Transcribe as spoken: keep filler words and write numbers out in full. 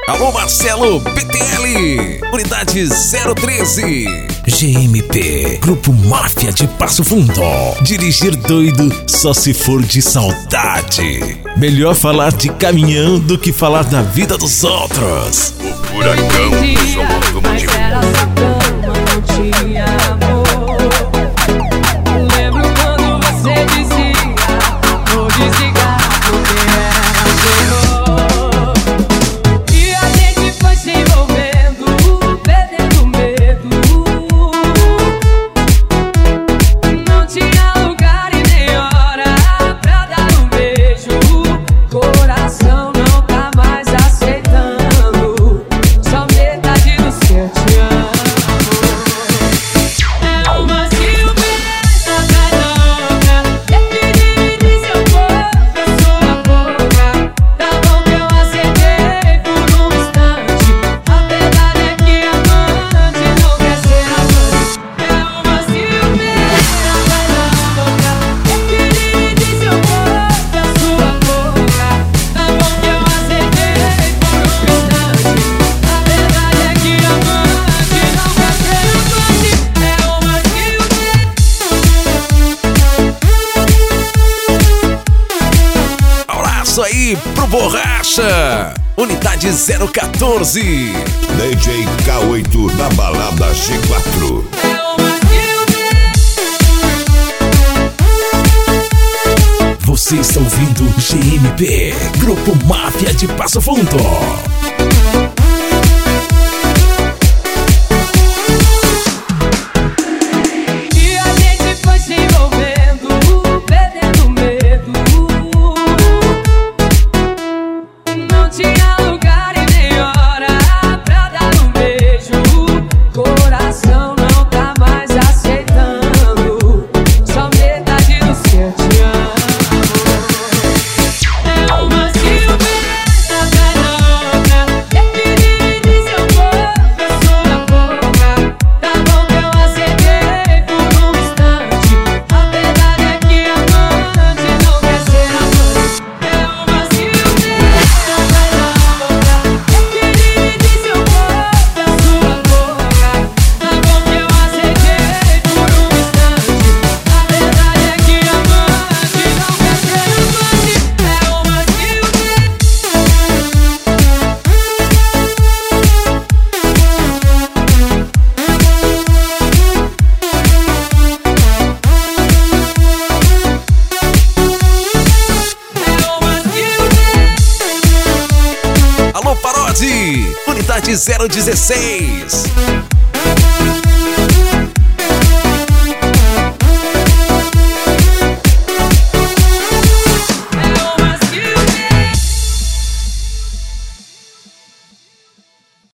Alô Marcelo, P T L, unidade zero treze. G M P, Grupo Máfia de Passo Fundo. Dirigir doido só se for de saudade. Melhor falar de caminhão do que falar da vida dos outros. O furacão do som automotivo. Era só cama, não tinha amor. Lembro quando você dizia: vou desligar porque era chegou. E a gente foi se envolvendo, perdendo medo. Não tinha lugar e nem hora pra dar um beijo. Coração não tá mais aceitando só metade do seu te amo. É uma ciumenta louca, quer dividir seu corpo, sua boca. Tá bom que eu aceitei por um instante. A verdade é que amante não quer ser amante. É uma ciumenta louca, quer dividir seu corpo, sua boca. Tá bom que eu aceitei por um instante. A verdade é que amante não quer ser amante. É uma Abraço aí pro Borracha, unidade zero quatorze. D J K oito na balada G quatro. Você está ouvindo G M P, Grupo Máfia de Passo Fundo. E a gente foi se envolvendo, perdendo medo. Não tinha lugar e nem hora pra dar um beijo. Coração não tá mais aceitando só metade do seu te amo. É uma ciumenta louca, quer dividir seu corpo, sua boca. Tá bom que eu aceitei por um instante. A verdade é que amante não quer ser amante. É uma ciumenta louca, quer dividir seu corpo, sua boca. Tá bom que eu aceitei por um instante. A verdade é que amante não quer ser amante. É uma ciumenta. Alô Parodi, unidade zero dezesseis.